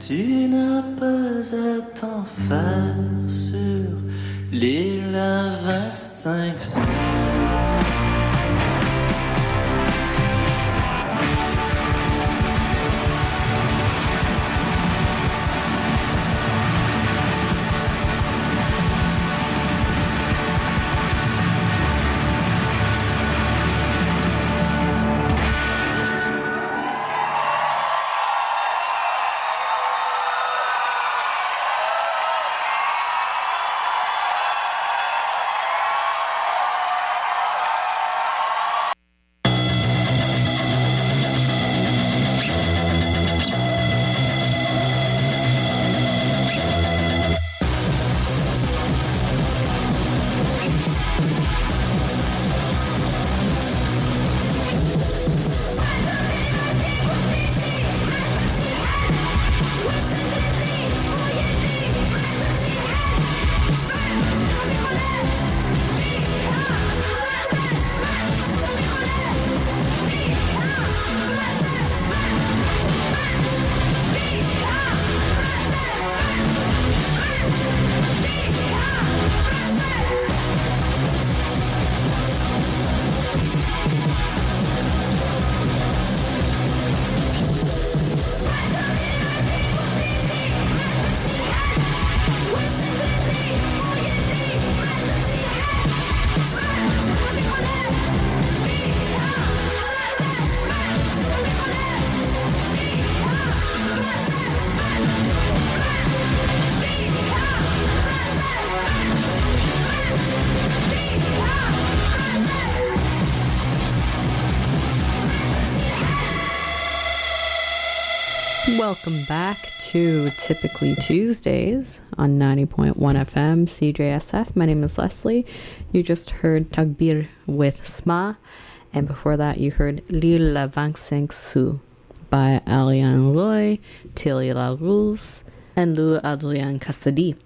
Tu n'as pas à t'en faire sur l'île à 25 sous. Welcome back to Typically Tuesdays on 90.1 FM CJSF. My name is Leslie. You just heard Tagbir with Sma, and before that you heard L'Île à 25 Sous by Ariane Roy, Thierry Larousse, and Lou Adrien Cassady.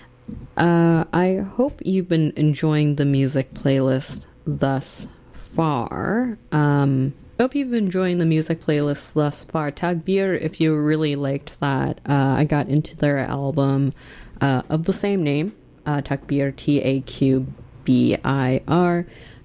I hope you've been enjoying the music playlist thus far. Hope you've been enjoying the music playlist thus far. Tagbir, if you really liked that, I got into their album of the same name, Tagbir, Takbir,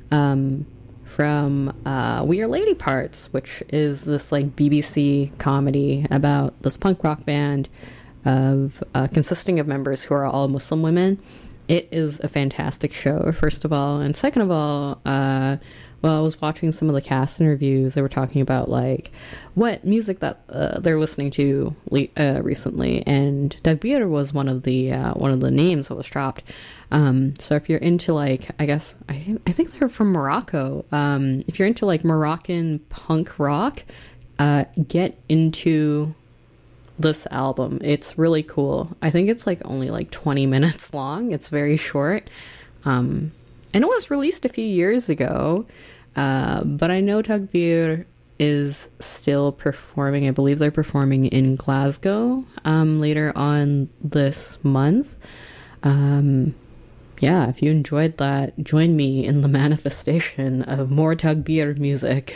from We Are Lady Parts, which is this like BBC comedy about this punk rock band of consisting of members who are all Muslim women. It is a fantastic show, first of all, and second of all, well, I was watching some of the cast interviews. They were talking about like what music that they're listening to recently, and Tagbir was one of the names that was dropped. So if you're into like, I think they're from Morocco. If you're into like Moroccan punk rock, get into this album. It's really cool. I think it's like only like 20 minutes long. It's very short. And it was released a few years ago. But I know Tagbir is still performing. I believe they're performing in Glasgow later on this month. Yeah, if you enjoyed that, join me in the manifestation of more Tagbir music.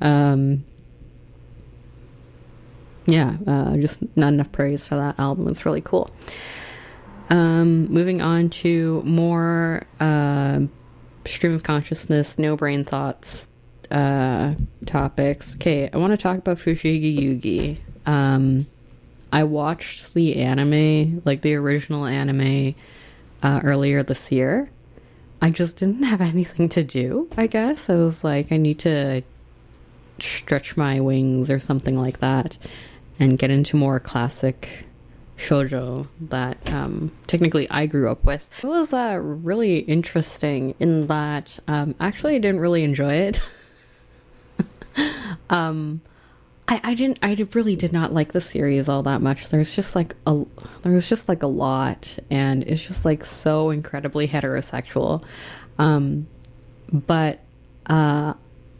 Just not enough praise for that album. It's really cool. Moving on to more stream of consciousness, no brain thoughts topics. Okay, I want to talk about Fushigi Yugi. I watched the anime, like the original anime, earlier this year. I just didn't have anything to do, I guess. I was like, I need to stretch my wings or something like that and get into more classic shoujo that technically I grew up with. It was really interesting in that actually I didn't really enjoy it. I really did not like the series all that much. There was just like a lot, and it's just like so incredibly heterosexual. But I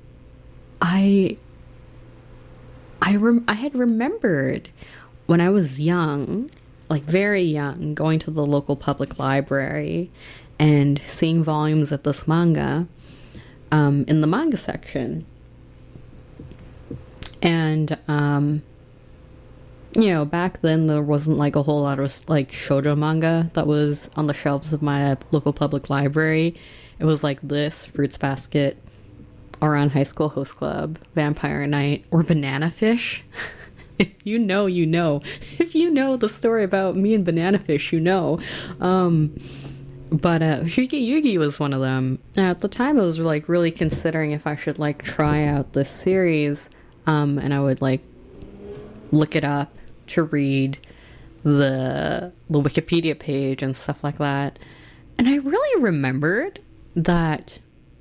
had remembered when I was young, like very young, going to the local public library and seeing volumes of this manga in the manga section. And you know, back then there wasn't like a whole lot of like shoujo manga that was on the shelves of my local public library. It was like this, Fruits Basket, Ouran High School Host Club, Vampire Knight, or Banana Fish. If you know, you know. If you know the story about me and Banana Fish, you know. But Shiki Yugi was one of them. Now, at the time, I was like really considering if I should like try out this series, and I would like look it up to read the Wikipedia page and stuff like that. And I really remembered that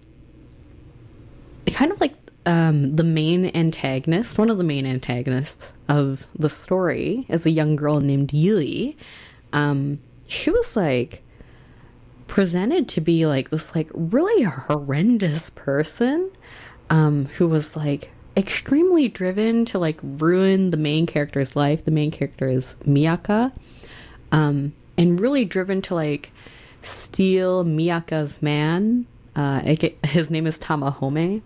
kind of like the main antagonist, one of the main antagonists of the story, is a young girl named Yui. She was like presented to be like this like really horrendous person who was like extremely driven to like ruin the main character's life. The main character is Miyaka, and really driven to like steal Miyaka's man. His name is Tamahome,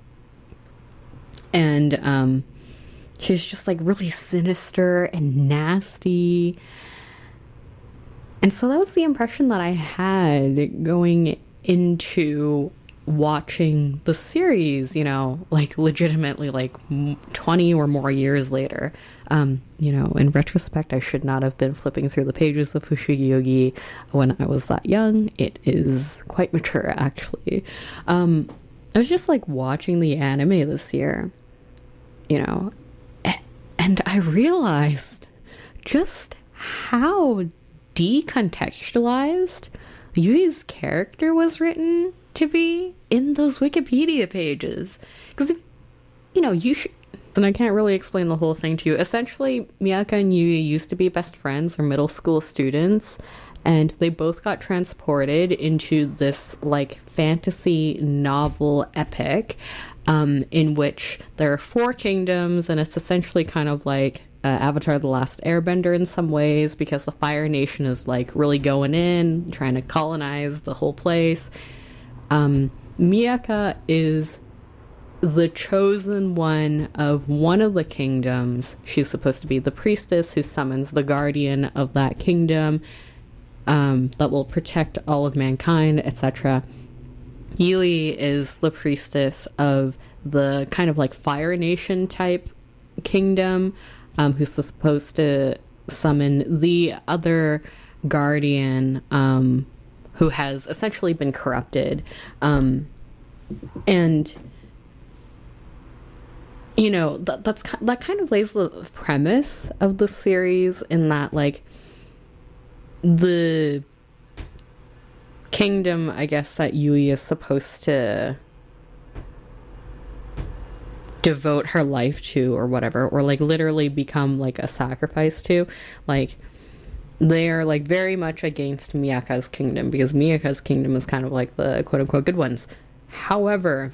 and she's just like really sinister and nasty. And so that was the impression that I had going into watching the series, you know, like legitimately like 20 or more years later. You know, in retrospect, I should not have been flipping through the pages of Fushigi Yogi when I was that young. It is quite mature, actually. I was just like watching the anime this year, you know, and I realized just how decontextualized Yui's character was written to be in those Wikipedia pages. Because, you know, and I can't really explain the whole thing to you. Essentially, Miyaka and Yui used to be best friends or middle school students, and they both got transported into this, like, fantasy novel epic, in which there are 4 kingdoms, and it's essentially kind of like Avatar The Last Airbender in some ways, because the Fire Nation is like really going in, trying to colonize the whole place. Miyaka is the chosen one of one of the kingdoms. She's supposed to be the priestess who summons the guardian of that kingdom, that will protect all of mankind, etc. Yui is the priestess of the kind of like Fire Nation type kingdom, who's supposed to summon the other guardian, who has essentially been corrupted. And, you know, that kind of lays the premise of the series, in that, like, the kingdom, I guess, that Yui is supposed to devote her life to or whatever, or like literally become like a sacrifice to, like, they are like very much against Miyaka's kingdom, because Miyaka's kingdom is kind of like the quote-unquote good ones. However,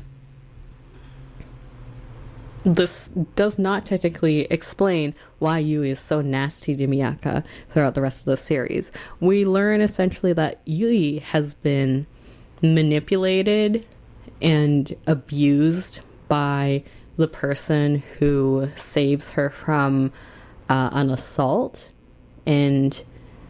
this does not technically explain why Yui is so nasty to Miyaka throughout the rest of the series. We learn essentially that Yui has been manipulated and abused by the person who saves her from an assault, and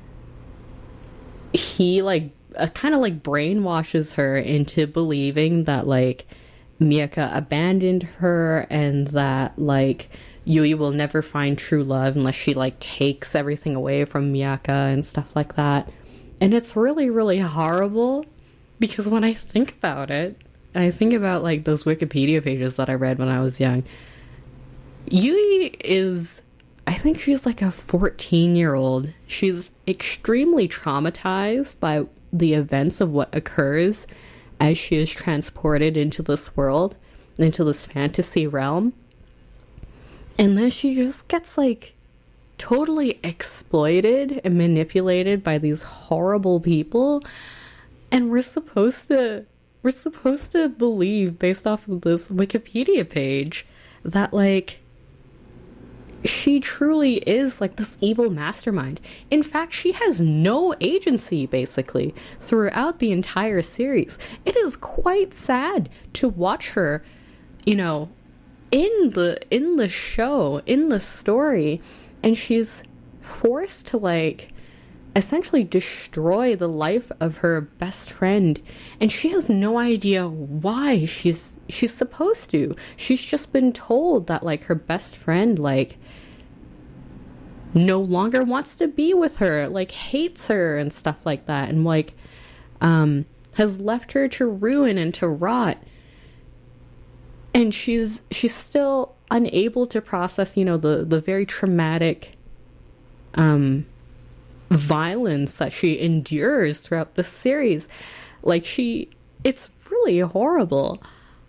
he like kind of like brainwashes her into believing that like Miyaka abandoned her, and that like Yui will never find true love unless she like takes everything away from Miyaka and stuff like that. And it's really, really horrible, because when I think about it, and I think about like those Wikipedia pages that I read when I was young, Yui is, I think she's like a 14-year-old. She's extremely traumatized by the events of what occurs as she is transported into this world, into this fantasy realm. And then she just gets like totally exploited and manipulated by these horrible people. And we're supposed to believe, based off of this Wikipedia page, that like she truly is like this evil mastermind. In fact, she has no agency basically throughout the entire series. It is quite sad to watch her, you know, in the show, in the story, and she's forced to like essentially destroy the life of her best friend, and she has no idea why she's supposed to. She's just been told that like her best friend like no longer wants to be with her, like hates her and stuff like that, and like has left her to ruin and to rot. And she's still unable to process, you know, the very traumatic violence that she endures throughout the series. Like it's really horrible.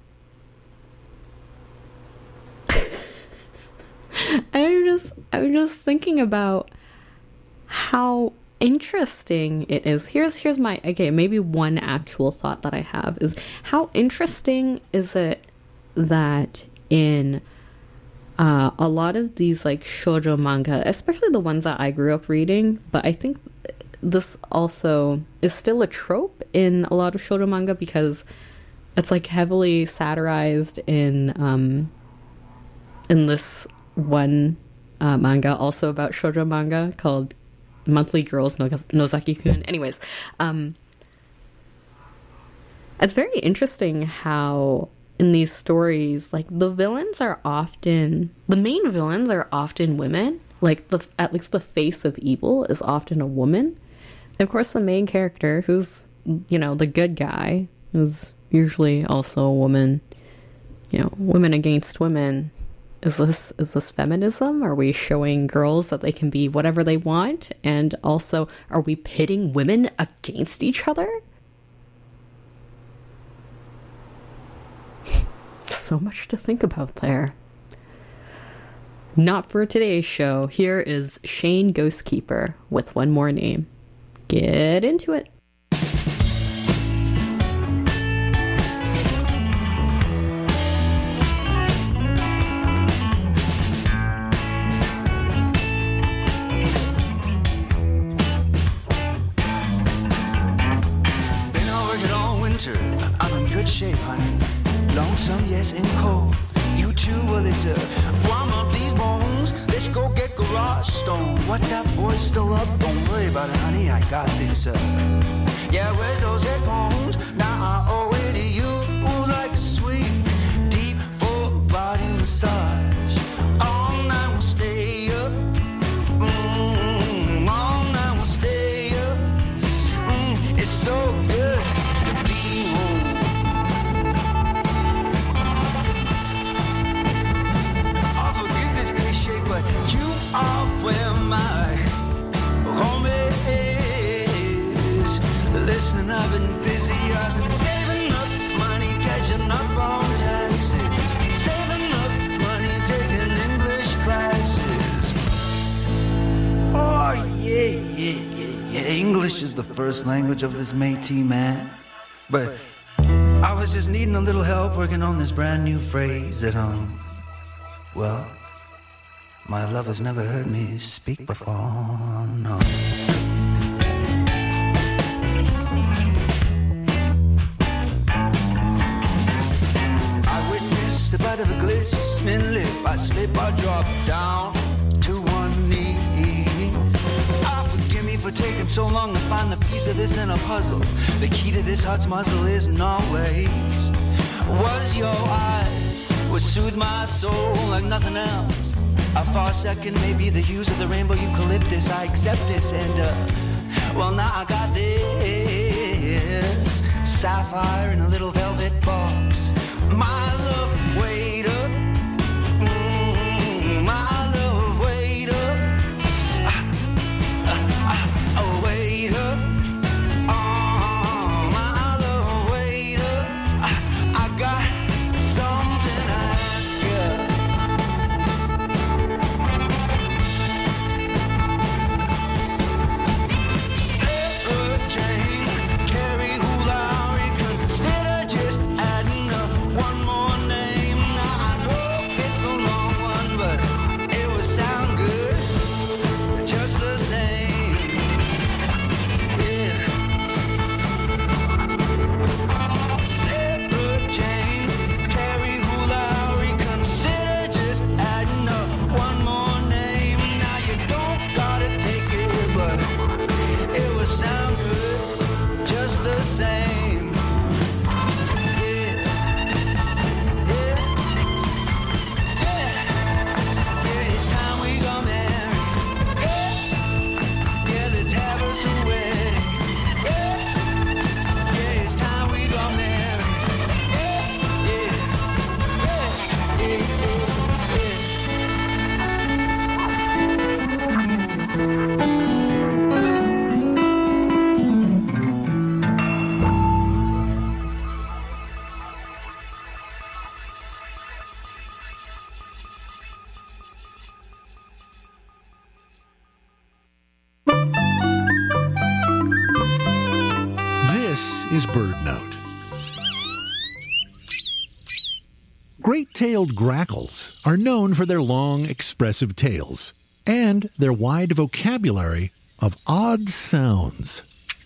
I'm just thinking about how interesting it is. Here's my, okay, maybe one actual thought that I have is, how interesting is it that in a lot of these like shoujo manga, especially the ones that I grew up reading, but I think this also is still a trope in a lot of shoujo manga because it's like heavily satirized in this one manga also about shoujo manga called Monthly Girls Nozaki-kun. Anyways, it's very interesting how in these stories, like the main villains are often women. Like at least the face of evil is often a woman. And of course, the main character, who's, you know, the good guy, is usually also a woman. You know, women against women. Is this feminism? Are we showing girls that they can be whatever they want? And also, are we pitting women against each other? So much to think about there. Not for today's show. Here is Shane Ghostkeeper with One More Name. Get into it. Shape, honey. Lonesome, yes, and cold. You too, well, it's a warm up these bones. Let's go get garage stone. What, that boy's still up? Don't worry about it, honey. I got this. Yeah, where's those headphones? Now I owe it to you. Like a sweet, deep, full body massage. All night we'll stay up. All night we'll stay up. It's so good to be home. But you are where my home is. Listen, I've been busy. I've been saving up money, catching up on taxes, saving up money, taking English classes. Oh, yeah. English is the first language of this Métis man. But I was just needing a little help working on this brand new phrase at home. Well, my love has never heard me speak before, no. I witnessed the bite of a glistening lip. I slip, I drop down to one knee. Ah, forgive me for taking so long to find the piece of this in a puzzle. The key to this heart's muzzle isn't always. Was your eyes would soothe my soul like nothing else. A far second, maybe the hues of the rainbow eucalyptus. I accept this and, well, now I got this sapphire in a little velvet box. My love, wait up. My love, wait up. Oh, wait up. Oh, my love, wait up. I got something to ask you. One more is BirdNote. Great-tailed grackles are known for their long, expressive tails and their wide vocabulary of odd sounds.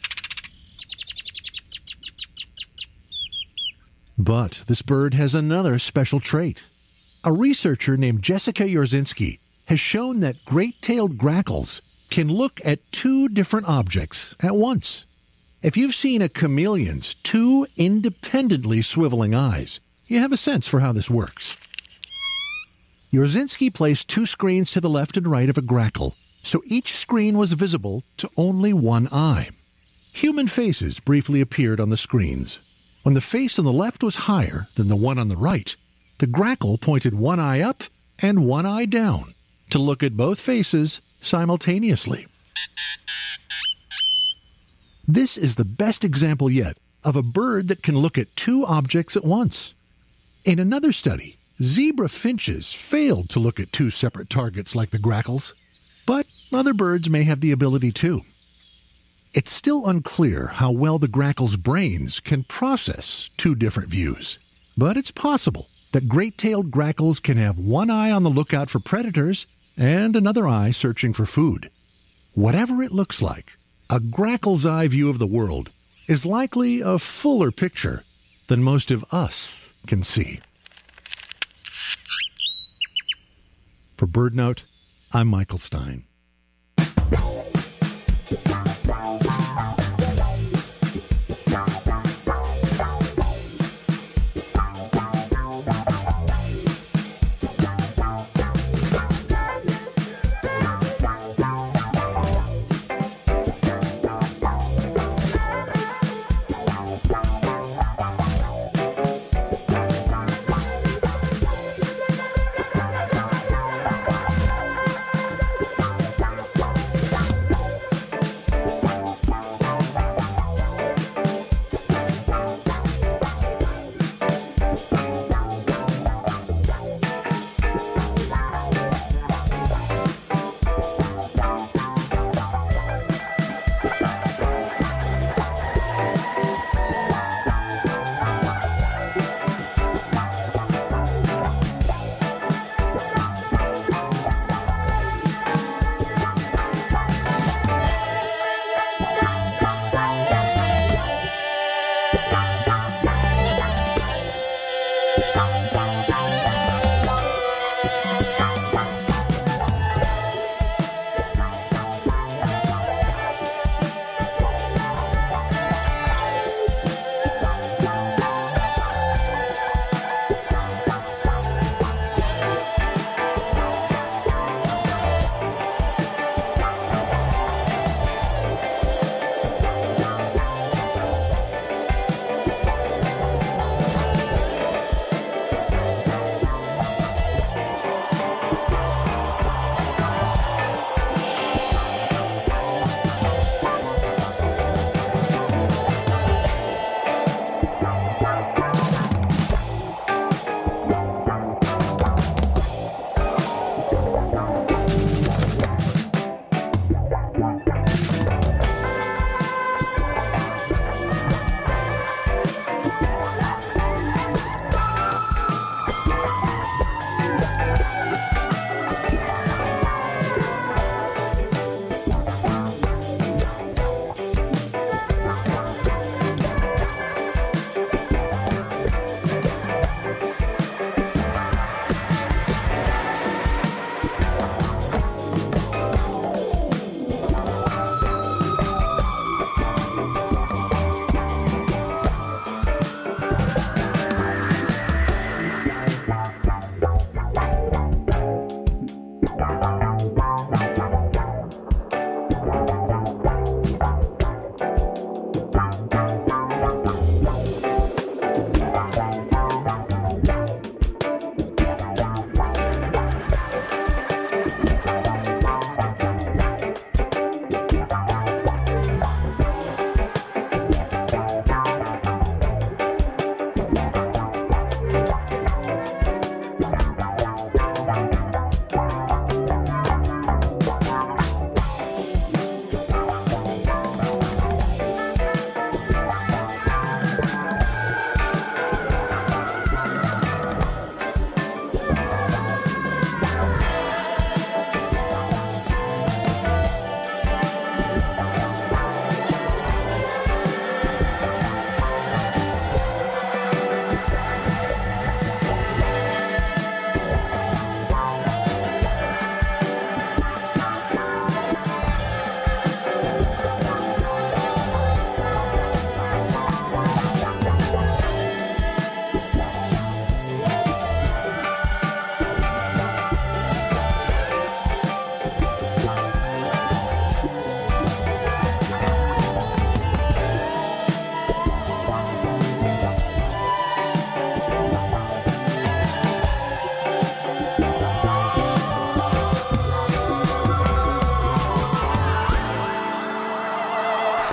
But this bird has another special trait. A researcher named Jessica Yorzinski has shown that great-tailed grackles can look at two different objects at once. If you've seen a chameleon's two independently swiveling eyes, you have a sense for how this works. Yorzinski placed two screens to the left and right of a grackle, so each screen was visible to only one eye. Human faces briefly appeared on the screens. When the face on the left was higher than the one on the right, the grackle pointed one eye up and one eye down to look at both faces simultaneously. This is the best example yet of a bird that can look at two objects at once. In another study, zebra finches failed to look at two separate targets like the grackles, but other birds may have the ability too. It's still unclear how well the grackle's brains can process two different views, but it's possible that great-tailed grackles can have one eye on the lookout for predators and another eye searching for food. Whatever it looks like, a grackle's eye view of the world is likely a fuller picture than most of us can see. For BirdNote, I'm Michael Stein.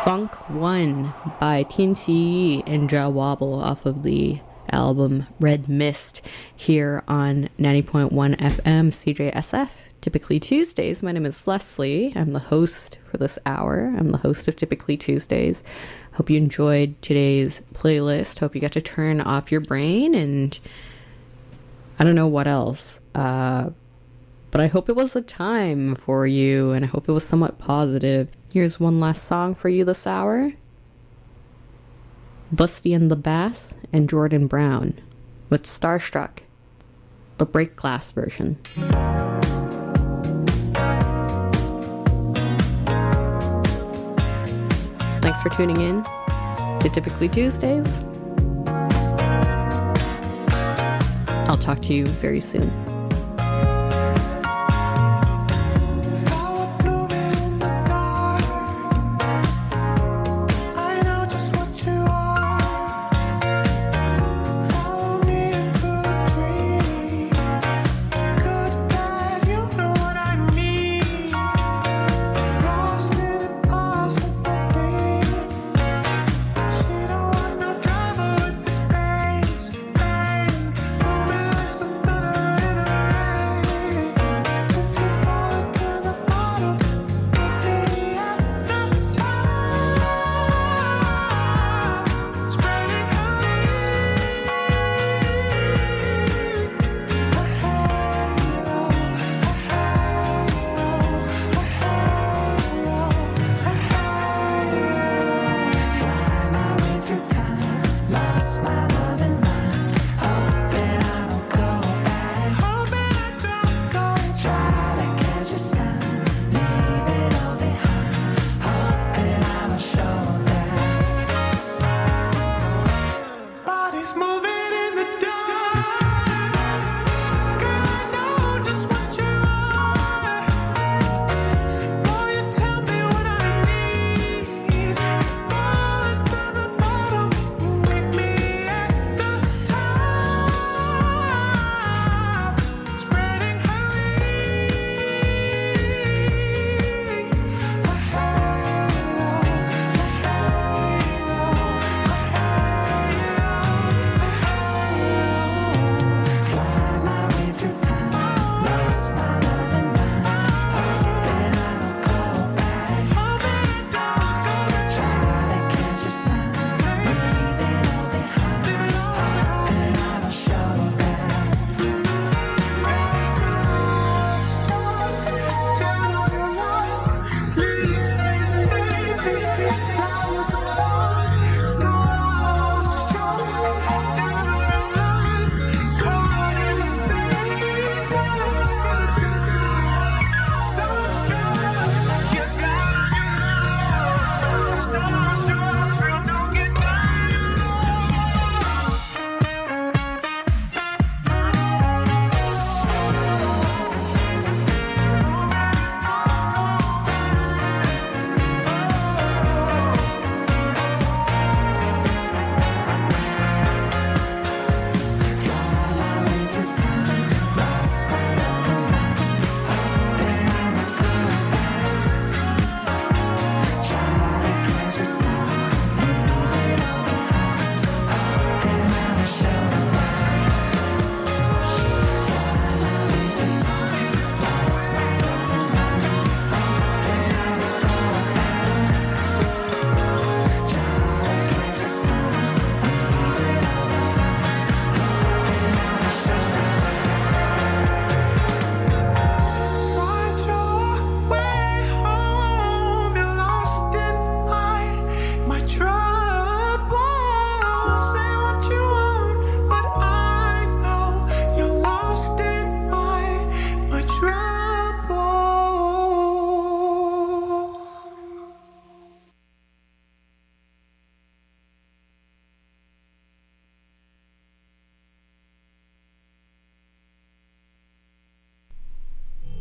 Funk One by Tian Qi and Ja Wobble off of the album Red Mist here on 90.1 FM CJSF. Typically Tuesdays. My name is Leslie. I'm the host for this hour. I'm the host of Typically Tuesdays. Hope you enjoyed today's playlist. Hope you got to turn off your brain and I don't know what else. But I hope it was a time for you and I hope it was somewhat positive. Here's one last song for you this hour. Busty and the Bass and Jordan Brown with Starstruck, the break glass version. Thanks for tuning in to Typically Tuesdays. I'll talk to you very soon.